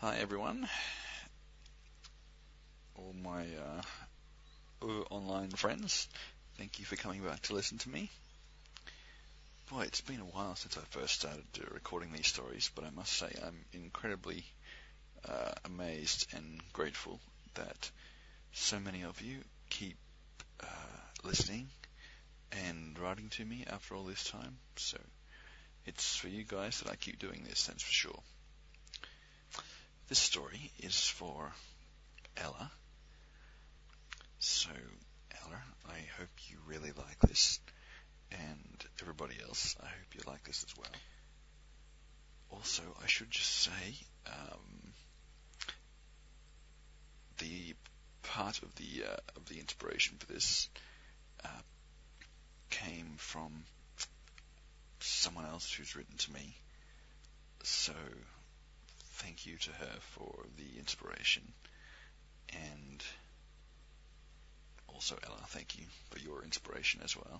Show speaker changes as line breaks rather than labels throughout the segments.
Hi everyone, all my online friends. Thank you for coming back to listen to me. Boy, it's been a while since I first started recording these stories, but I must say I'm incredibly amazed and grateful that so many of you keep listening and writing to me after all this time. So it's for you guys that I keep doing this, that's for sure. This story is for Ella. So, Ella, I hope you really like this, and everybody else, I hope you like this as well. Also, I should just say, the part of the inspiration for this came from someone else who's written to me. So, thank you to her for the inspiration, and also, Ella, thank you for your inspiration as well.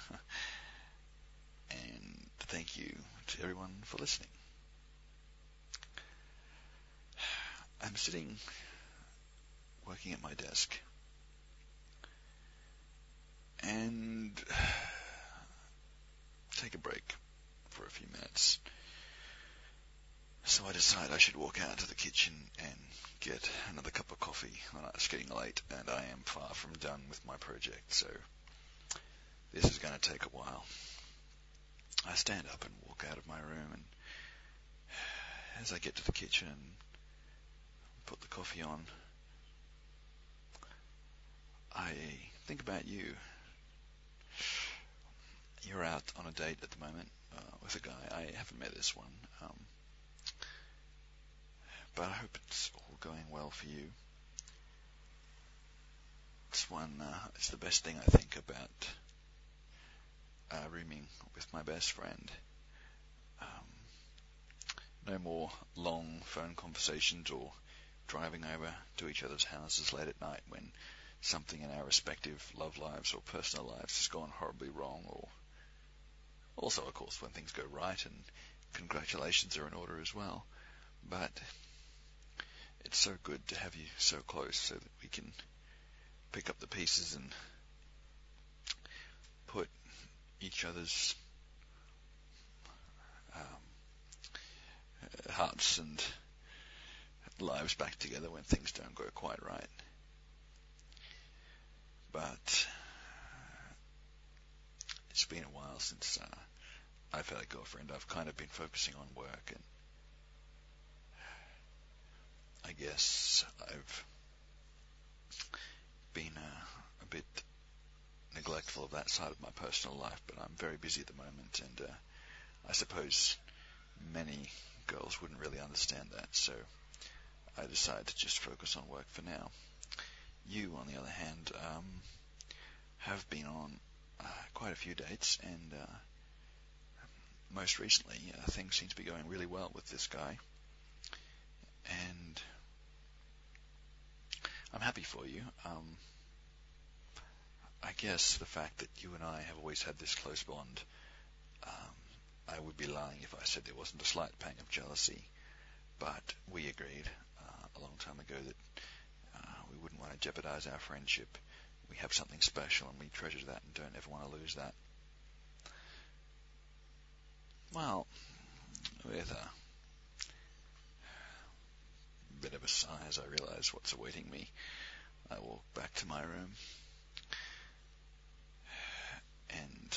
And thank you to everyone for listening. I'm sitting working at my desk, and take a break for a few minutes. So I decide I should walk out to the kitchen and get another cup of coffee. It's getting late, and I am far from done with my project, so this is going to take a while. I stand up and walk out of my room, and as I get to the kitchen and put the coffee on, I think about you. You're out on a date at the moment with a guy. I haven't met this one, but I hope it's all going well for you. This one is the best thing I think about rooming with my best friend. No more long phone conversations or driving over to each other's houses late at night when something in our respective love lives or personal lives has gone horribly wrong, or also, of course, when things go right, and congratulations are in order as well. But it's so good to have you so close so that we can pick up the pieces and put each other's hearts and lives back together when things don't go quite right. But it's been a while since I've had a girlfriend. I've kind of been focusing on work, and I guess I've been a bit neglectful of that side of my personal life, but I'm very busy at the moment, and I suppose many girls wouldn't really understand that, so I decided to just focus on work for now. You, on the other hand, have been on quite a few dates, and most recently things seem to be going really well with this guy, and I'm happy for you. I guess the fact that you and I have always had this close bond, I would be lying if I said there wasn't a slight pang of jealousy, but we agreed a long time ago that we wouldn't want to jeopardize our friendship. We have something special, and we treasure that and don't ever want to lose that. Well, with a bit of a sigh as I realize what's awaiting me, I walk back to my room and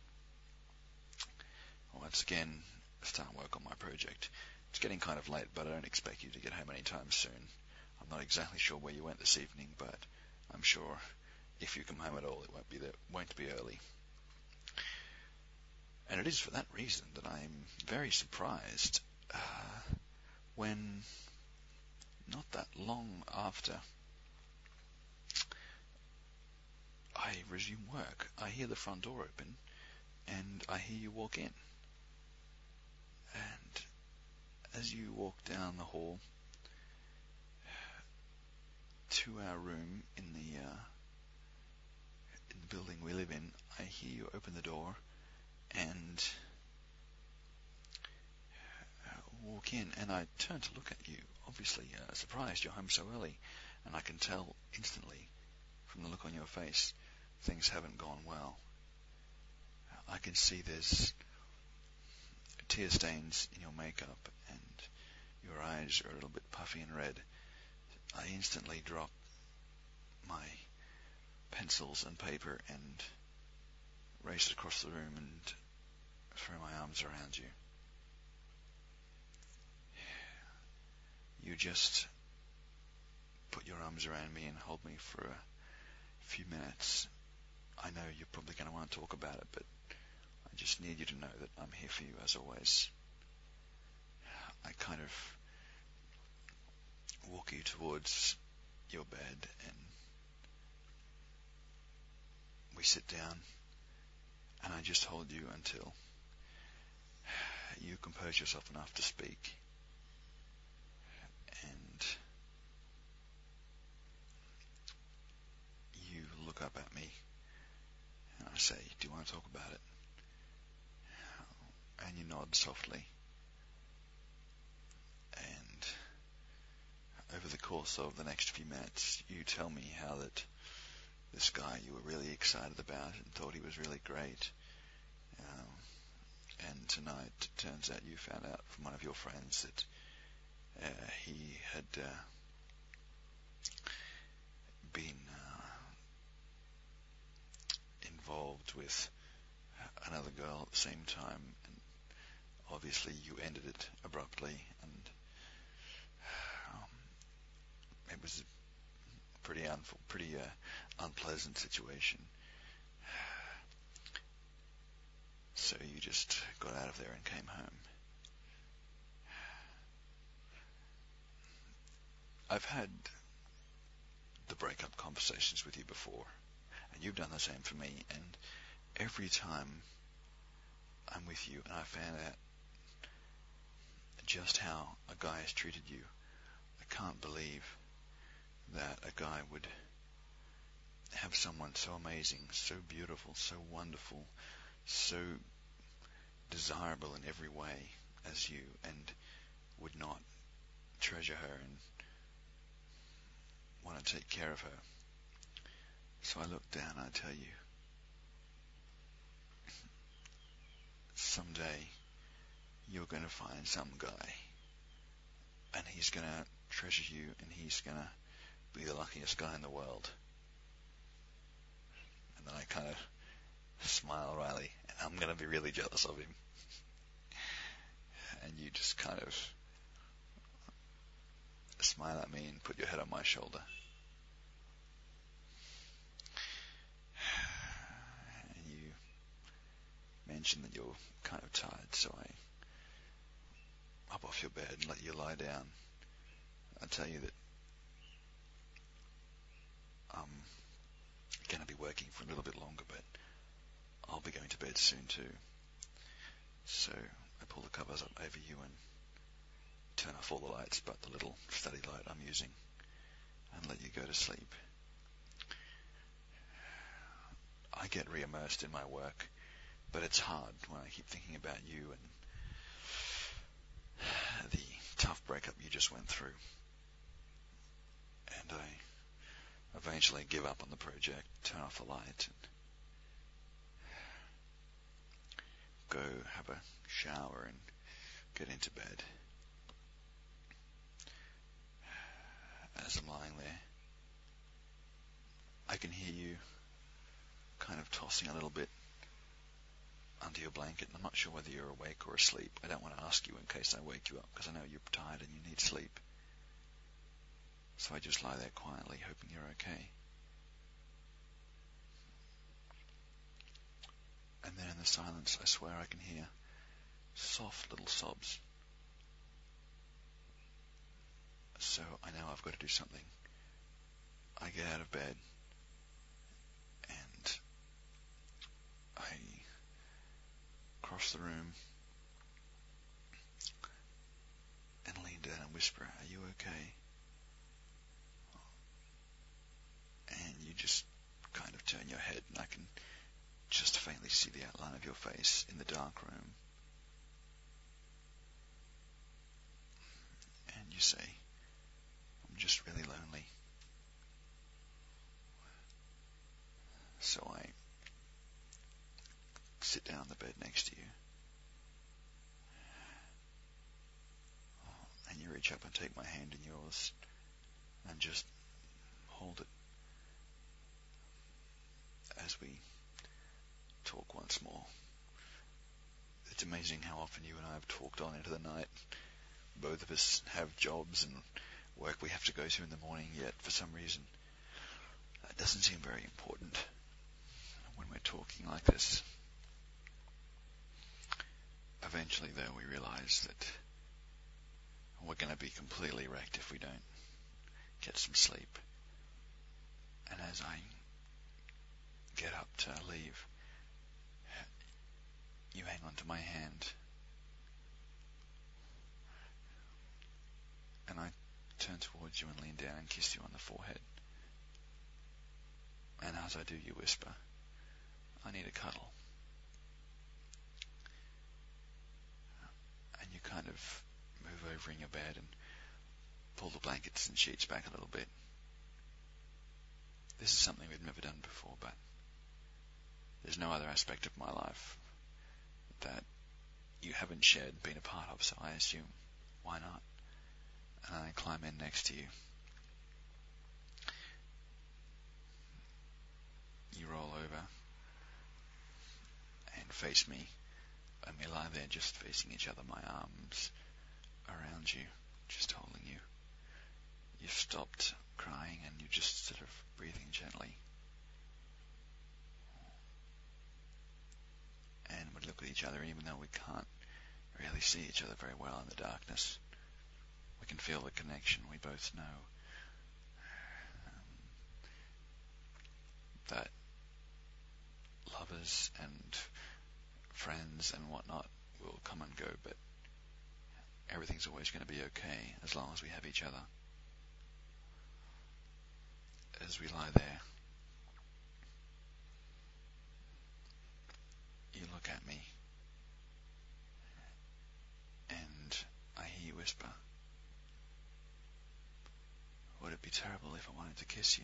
once again start work on my project. It's getting kind of late, but I don't expect you to get home anytime soon. I'm not exactly sure where you went this evening, but I'm sure if you come home at all, it won't be early. And it is for that reason that I'm very surprised when, not that long after I resume work, I hear the front door open, and I hear you walk in. And as you walk down the hall to our room in the building we live in, I hear you open the door and walk in, and I turn to look at you, obviously surprised you're home so early, and I can tell instantly from the look on your face things haven't gone well. I can see there's tear stains in your makeup, and your eyes are a little bit puffy and red. I instantly drop my pencils and paper and race across the room and throw my arms around you. You just put your arms around me and hold me for a few minutes. I know you're probably going to want to talk about it, but I just need you to know that I'm here for you as always. I kind of walk you towards your bed, and we sit down, and I just hold you until you compose yourself enough to speak. And you look up at me, and I say, "Do you want to talk about it?" And you nod softly. And over the course of the next few minutes, you tell me how that this guy you were really excited about and thought he was really great. And tonight, it turns out you found out from one of your friends that he had been involved with another girl at the same time, and obviously you ended it abruptly, and it was a pretty unpleasant situation. So you just got out of there and came home. I've had the breakup conversations with you before, and you've done the same for me, and every time I'm with you and I found out just how a guy has treated you, I can't believe that a guy would have someone so amazing, so beautiful, so wonderful, so desirable in every way as you, and would not treasure her and want to take care of her. So I look down and I tell you, someday you're going to find some guy, and he's going to treasure you, and he's going to be the luckiest guy in the world. And then I kind of smile wryly, and I'm going to be really jealous of him. And you just kind of smile at me and put your head on my shoulder. And you mention that you're kind of tired, so I hop off your bed and let you lie down. I tell you that I'm going to be working for a little bit longer, but I'll be going to bed soon too. So I pull the covers up over you and turn off all the lights but the little study light I'm using, and let you go to sleep. I get re-immersed in my work, but it's hard when I keep thinking about you and the tough breakup you just went through. And I eventually give up on the project, turn off the light, and go have a shower and get into bed. As I'm lying there, I can hear you kind of tossing a little bit under your blanket, and I'm not sure whether you're awake or asleep. I don't want to ask you in case I wake you up, because I know you're tired and you need sleep. So I just lie there quietly, hoping you're okay. And then in the silence, I swear I can hear soft little sobs. So I know I've got to do something. I get out of bed, and I cross the room and lean down and whisper, "Are you okay?" And you just kind of turn your head, and I can just faintly see the outline of your face in the dark room. you say, I'm just really lonely. So I sit down on the bed next to you, and you reach up and take my hand in yours, and just hold it as we talk once more. It's amazing how often you and I have talked on into the night. Both of us have jobs and work we have to go to in the morning, yet for some reason that doesn't seem very important when we're talking like this. Eventually, though, we realize that we're going to be completely wrecked if we don't get some sleep. And as I get up to leave, you hang onto my hand, and I turn towards you and lean down and kiss you on the forehead. And as I do, you whisper, I need a cuddle. And you kind of move over in your bed and pull the blankets and sheets back a little bit. This is something we've never done before, but there's no other aspect of my life that you haven't shared, been a part of, so I assume, why not? And I climb in next to you. You roll over and face me, and we lie there just facing each other, my arms around you, just holding you. You've stopped crying and you're just sort of breathing gently. And we look at each other, even though we can't really see each other very well in the darkness. We can feel the connection. We both know that lovers and friends and whatnot will come and go, but everything's always going to be okay as long as we have each other. As we lie there, you look at me, and I hear you whisper, would it be terrible if I wanted to kiss you?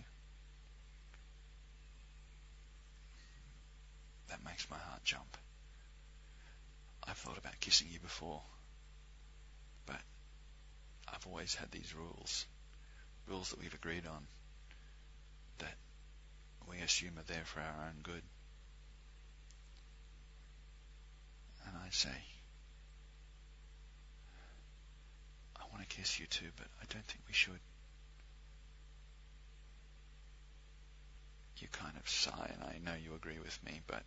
That makes my heart jump. I've thought about kissing you before, but I've always had these rules that we've agreed on, that we assume are there for our own good. And I say, I want to kiss you too, but I don't think we should. You kind of sigh, and I know you agree with me, but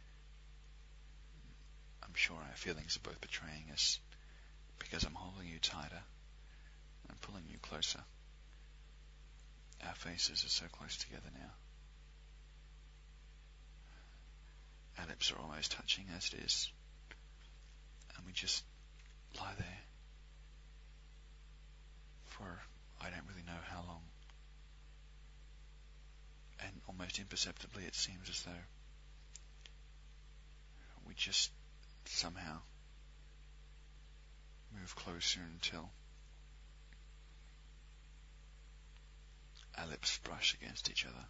I'm sure our feelings are both betraying us, because I'm holding you tighter and pulling you closer. Our faces are so close together now. Our lips are almost touching as it is, and we just lie there for I don't really know how long. And almost imperceptibly it seems as though we just somehow move closer until our lips brush against each other.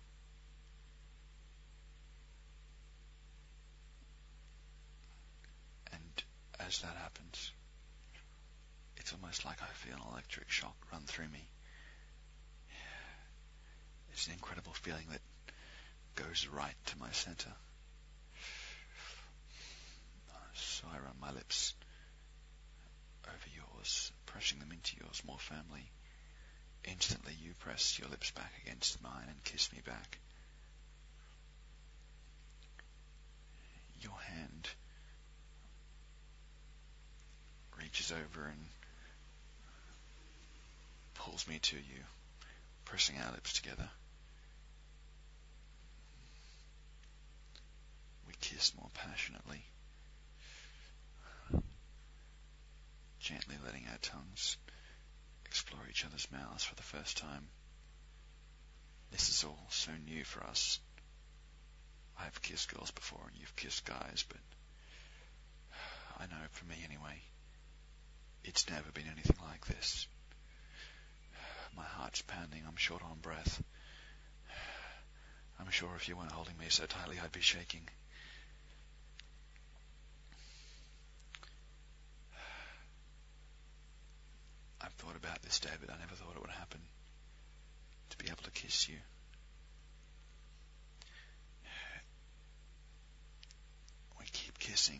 And as that happens, it's almost like I feel an electric shock run through me. It's an incredible feeling that goes right to my center. So I run my lips over yours, pressing them into yours more firmly. Instantly you press your lips back against mine and kiss me back. Your hand reaches over and pulls me to you, pressing our lips together. We kiss more passionately, gently letting our tongues explore each other's mouths for the first time. This is all so new for us. I've kissed girls before and you've kissed guys, but I know for me anyway, it's never been anything like this. heart's pounding. I'm short on breath. I'm sure if you weren't holding me so tightly, I'd be shaking. I've thought about this day, but I never thought it would happen. To be able to kiss you. We keep kissing.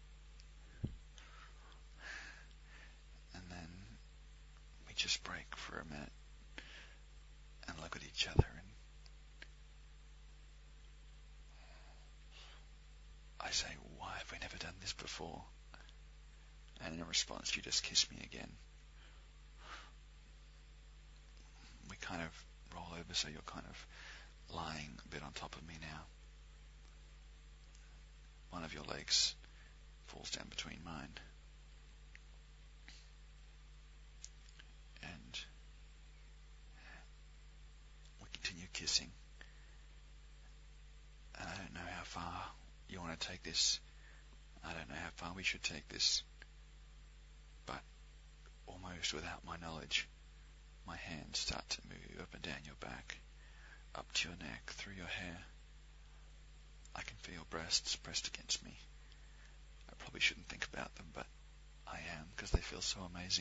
And then we just break for a minute and look at each other, and I say, why have we never done this before? And in response, you just kiss me again. We kind of roll over, so you're kind of lying a bit on top of me now. One of your legs falls down between mine. And we continue kissing. And I don't know how far you want to take this. I don't know how far we should take this. But almost without my knowledge, my hands start to move up and down your back, up to your neck, through your hair. I can feel your breasts pressed against me. I probably shouldn't think about them, but I am, because they feel so amazing.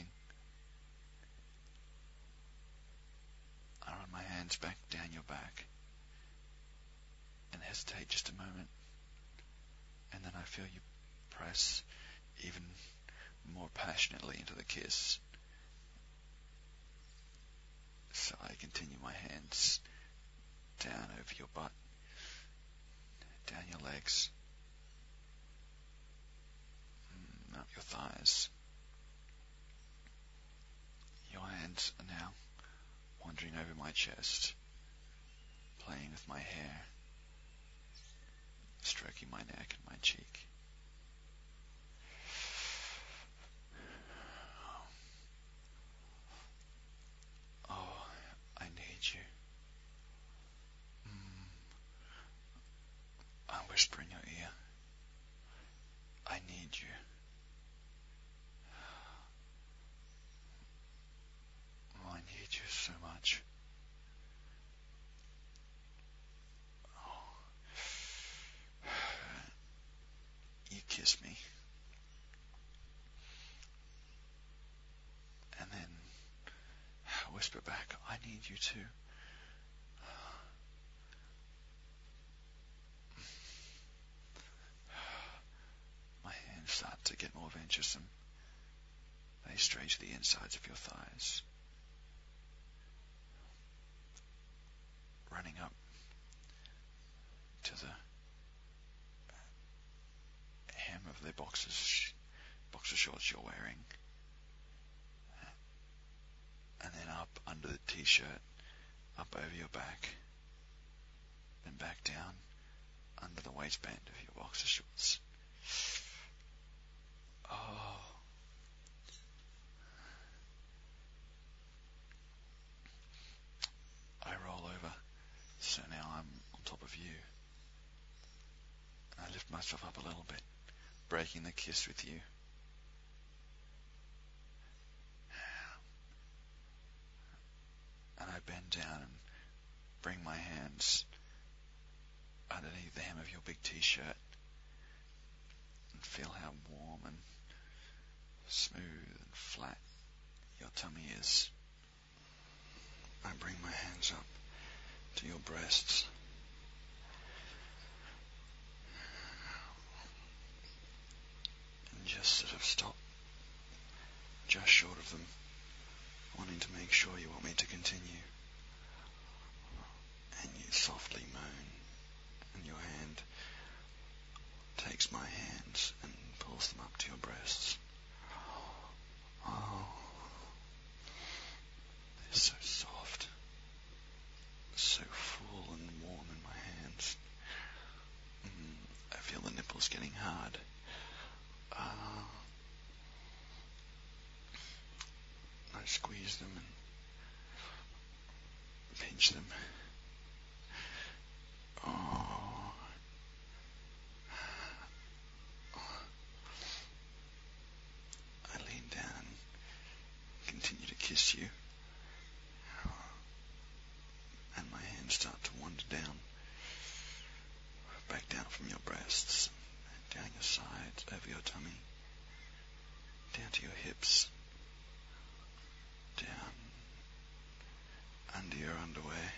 I run my hands back down your back and hesitate just a moment, and then I feel you press even more passionately into the kiss. So I continue my hands down over your butt, down your legs, up your thighs. Your hands are now wandering over my chest, playing with my hair, stroking my neck and my cheek. Oh, I need you. I whisper in your ear. I need you. Oh, I need you so much. Oh. You kiss me. And then I whisper back, I need you too. My hands start to get more venturesome. They stray to the insides of your thighs, running up to the hem of the boxer shorts you're wearing, and then up under the t-shirt, up over your back, then back down under the waistband of your boxer shorts. Oh. I roll over, so now I'm on top of you. I lift myself up a little bit, breaking the kiss with you. And I bend down and bring my hands underneath the hem of your big t-shirt and feel how warm and smooth and flat your tummy is. I bring my hands up to your breasts. And just sort of stop just short of them, wanting to make sure you want me to continue. And you softly moan, and your hand takes my hands and pulls them up to your breasts. Oh, they're so soft, so full and warm in my hands. I feel the nipples getting hard. I squeeze them and pinch them. Oh. I lean down and continue to kiss you. down, back down from your breasts, down your sides, over your tummy, down to your hips, down under your underwear.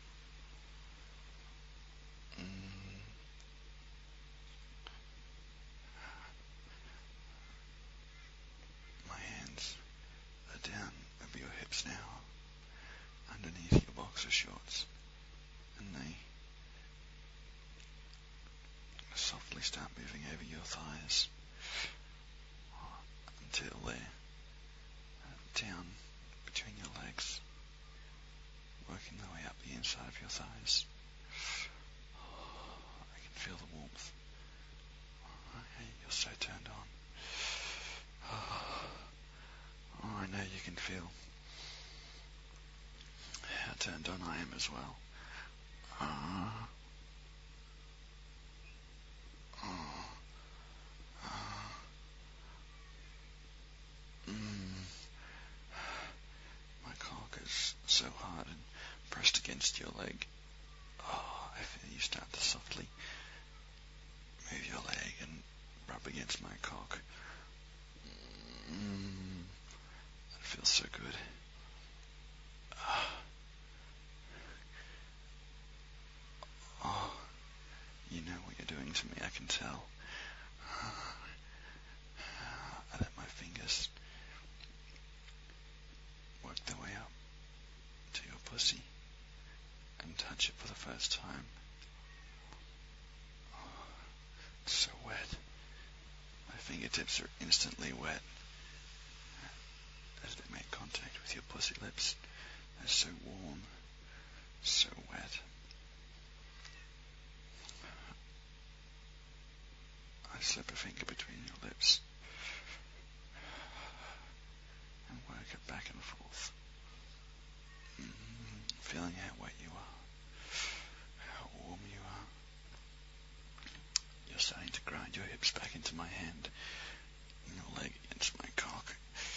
My hands are down over your hips now, underneath your boxer shorts, and they softly start moving over your thighs until they're down between your legs, working their way up the inside of your thighs. I can feel the warmth. Okay, you're so turned on. Oh, I know you can feel how turned on I am as well. My cock is so hard and pressed against your leg. I feel you start to softly move your leg and rub against my cock. That feels so good. You know what you're doing to me, I can tell. I let my fingers work their way up to your pussy and touch it for the first time. It's so wet. My fingertips are instantly wet as they make contact with your pussy lips. They're so warm, so wet. I slip a finger between your lips and work it back and forth, feeling how wet you are, how warm you are. You're starting to grind your hips back into my hand, and your leg against my cock.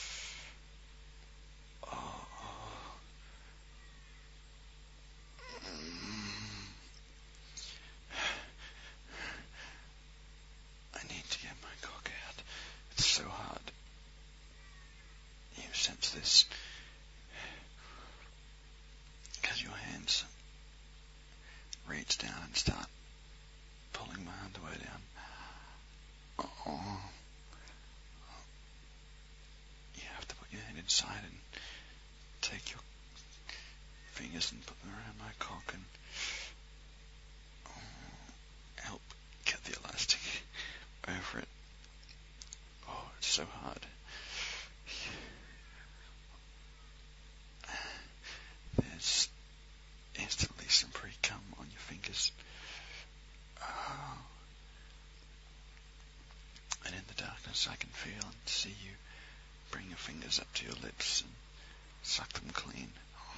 I need to get my cock out. It's so hard. You sense this because your hands reach down and start pulling my underwear down. You have to put your hand inside and take your fingers and put them around my cock and help get the elastic over it. It's so hard. There's instantly some pre-cum on your fingers. And in the darkness I can feel and see you bring your fingers up to your lips and suck them clean.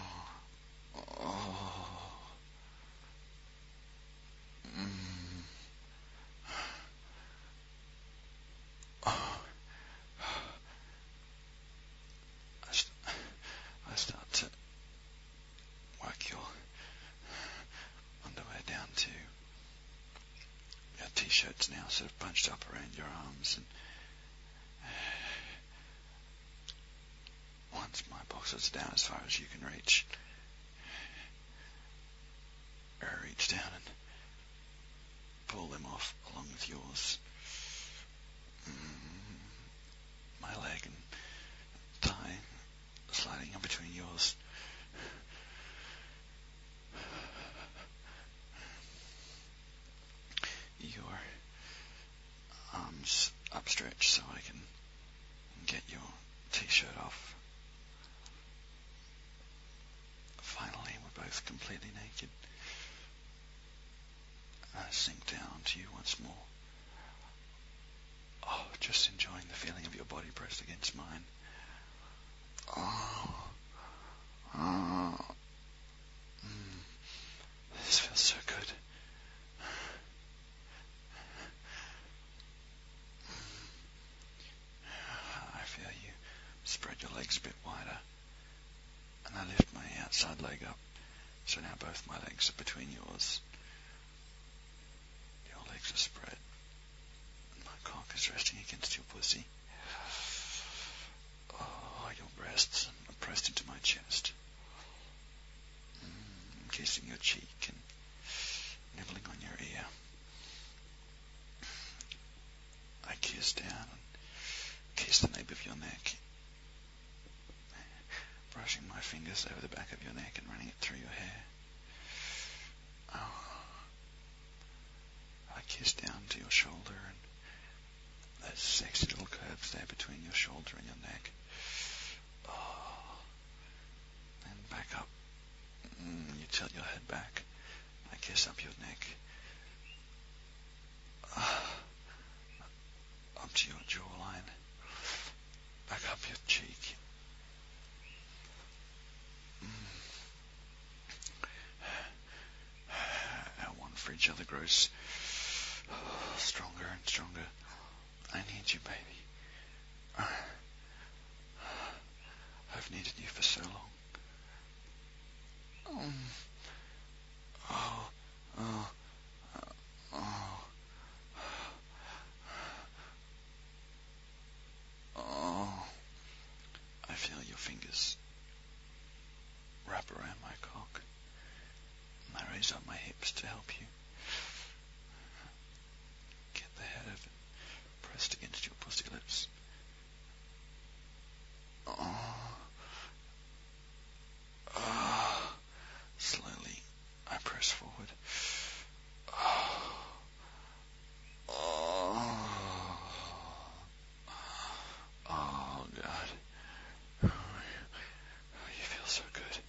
I start to work your underwear down to your t-shirts now sort of bunched up around your arms, and once my boxers are down as far as you can reach, I reach down and pull them off along with yours. My leg and thigh sliding in between yours. Your arms upstretched so I can get your t-shirt off. Finally, we're both completely naked. I sink down to you once more. Just enjoying the feeling of your body pressed against mine. This feels so good. I feel you spread your legs a bit wider, and I lift my outside leg up So now both my legs are between yours. Your legs are spread. And my cock is resting against your pussy. Oh, your breasts are pressed into my chest. Kissing your cheek and nibbling on your ear. I kiss down and kiss the nape of your neck, brushing my fingers over the back of your neck and running it through your hair. Oh. I kiss down to your shoulder and those sexy little curves there between your shoulder and your neck. Oh. And back up. You tilt your head back. I kiss up your neck. Up to your jawline. Back up your cheek. Our one for each other grows stronger and stronger. I need you, baby. I've needed you for so long. Oh. I feel your fingers wrap around my cock. And I raise up my hips to help you. Get the head of it pressed against your pussy lips. Slowly, I press forward. Oh, God. You feel so good.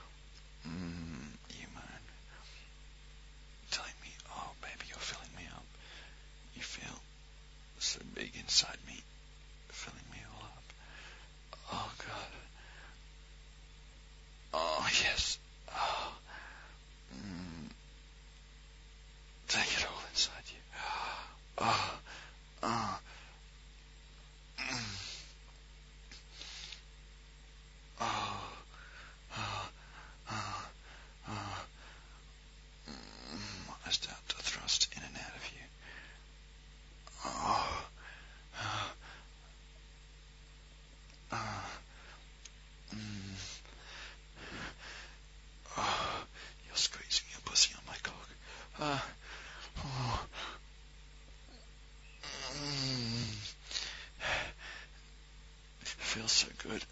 You moan, telling me, oh, baby, you're filling me up. You feel so big inside me, filling me all up. Oh, God. Oh, yes. Oh. Take it all inside you. Oh. Oh. Oh. I start to thrust in and out of you. Oh. You're squeezing your pussy on my cock. It feels so good.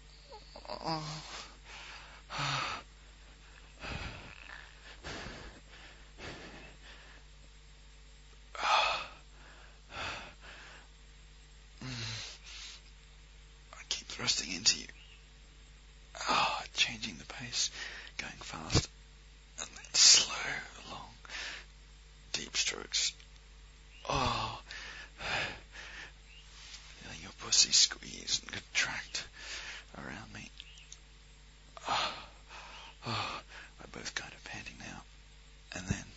I keep thrusting into you. Changing the pace, going fast, and then slow, long, deep strokes. Oh, feeling your pussy squeeze and contract around me. We're both kind of panting now. And then,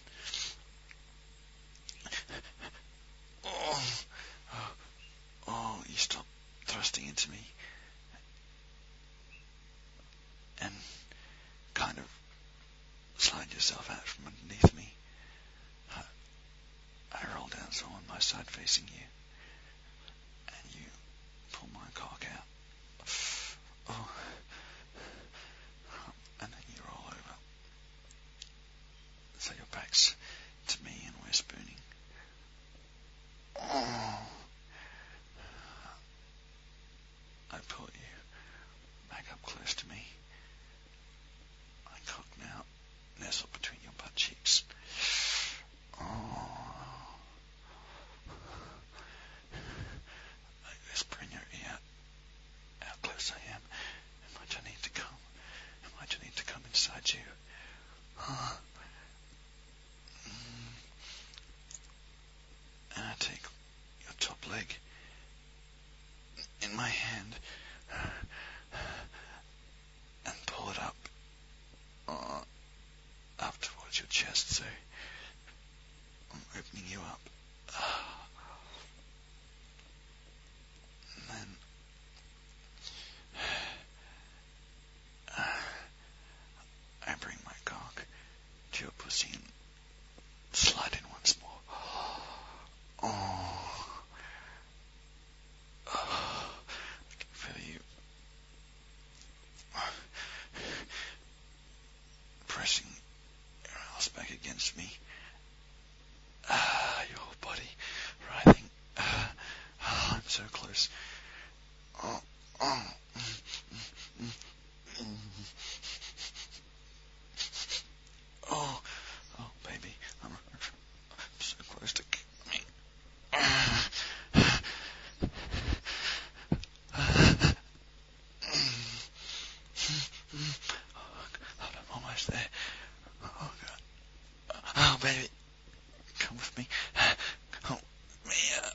you stop thrusting into me and kind of slide yourself out from underneath me. I roll down so on my side facing you, and you pull my cock out. And then you roll over. So your back's to me and we're spooning. I pull you back up close to me. I cock now, nestle between your butt cheeks. against me. Your whole body writhing. I'm so close. Oh, oh. Oh, oh, baby, I'm so close to coming. I'm almost there. Oh, God. Oh, baby, come with me. Help me.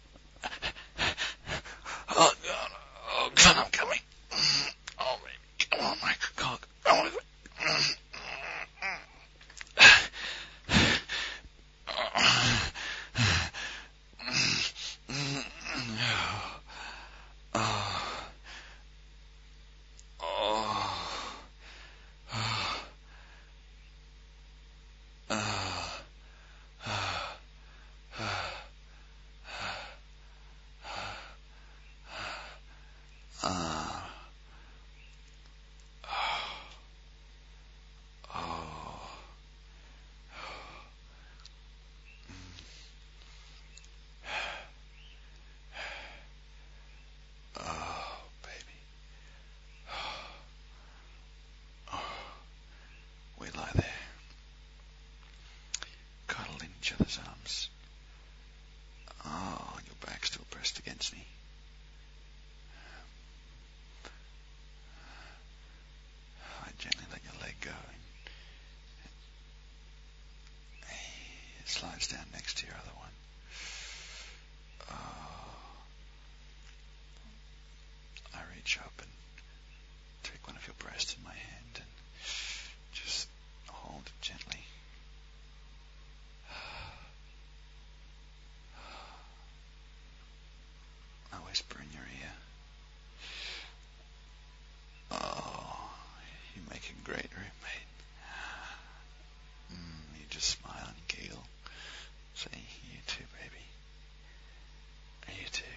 Oh, God. Oh, God, I'm coming. Oh, baby, come on, my cock. Oh, we lie there, cuddled in each other's arms. Oh, your back still pressed against me. I gently let your leg go, and it slides down next to your other one. Oh, I reach up and take one of your breasts in my hand and just hold it gently. I whisper in your ear. Oh, you make a great roommate. You just smile and giggle. Say, you too, baby. You too.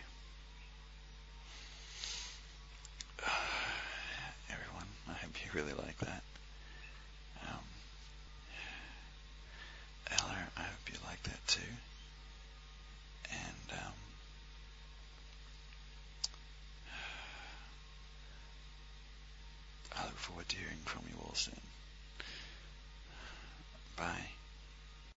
Everyone, I hope you really like that. Ella, I hope you like that too.